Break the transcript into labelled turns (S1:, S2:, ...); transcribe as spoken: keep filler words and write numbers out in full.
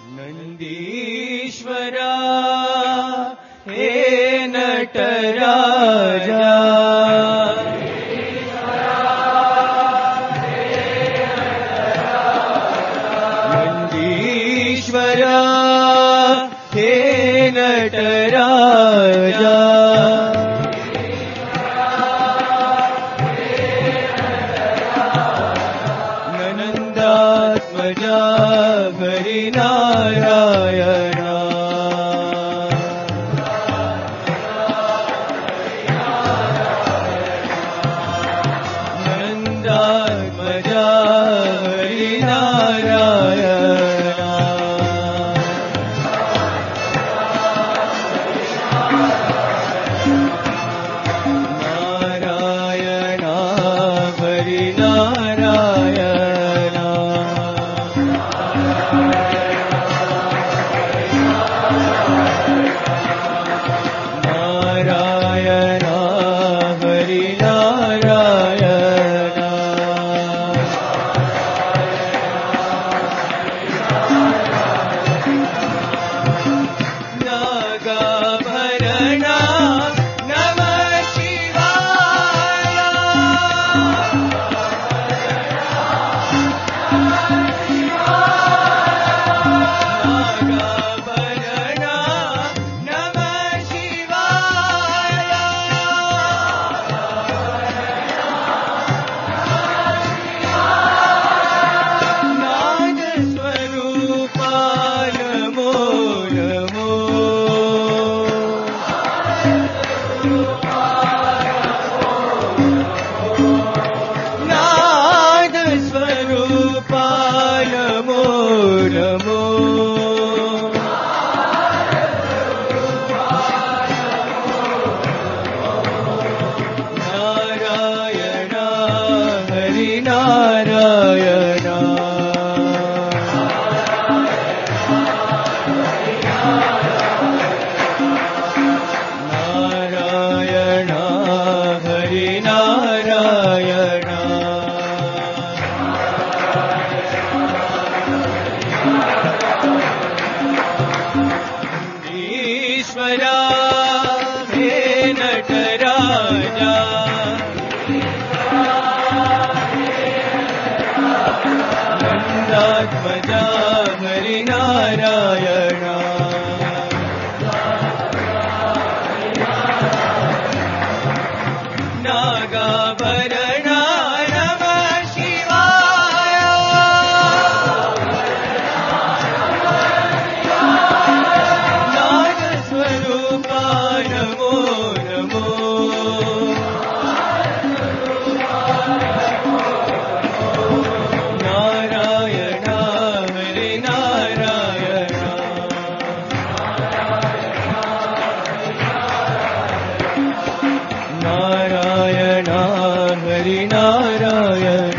S1: नंदीश्वरा हे नटराजा नंदीश्वरा हे नटराजा नंदात्मजा हरिनारायणा नंदात्मजा हरिनारायणा नारायणा हरिनारायणा नारायणा हरिनारायणा नागाभरणा नमः शिवाय नागाभरणा नमः शिवाय नादस्वरूपाय नमो नमो नादस्वरूपाय नमो नमो नारायणा हरिनारायणा नारायणा हरिनारायणा ईश्वरा हे नटराजा नंदात्मजा हरिनारायणा नागाभरणा नमः शिवाय नादस्वरूपाय नमो नमो नारायणा हरिनारायणा नारायणा हरिनारायणा